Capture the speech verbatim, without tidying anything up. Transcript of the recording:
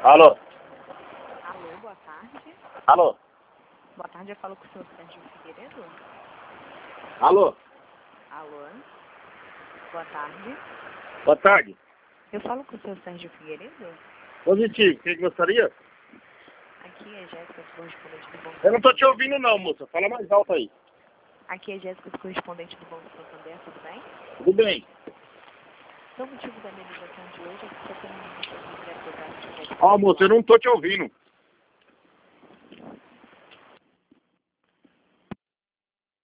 Alô? Alô, boa tarde. Alô? Boa tarde, eu falo com o senhor Sérgio Figueiredo. Alô? Alô? Boa tarde. Boa tarde. Eu falo com o senhor Sérgio Figueiredo. Positivo, o que que gostaria? Aqui é Jéssica, correspondente do Banco Eu não tô te Santander. ouvindo não, moça. Fala mais alto aí. Aqui é Jéssica, correspondente do Banco Santander, tudo bem? Tudo bem. Então, o motivo da minha ligação de hoje é que você tem um minuto para tratar de crédito. Ó, moça, eu não tô te ouvindo.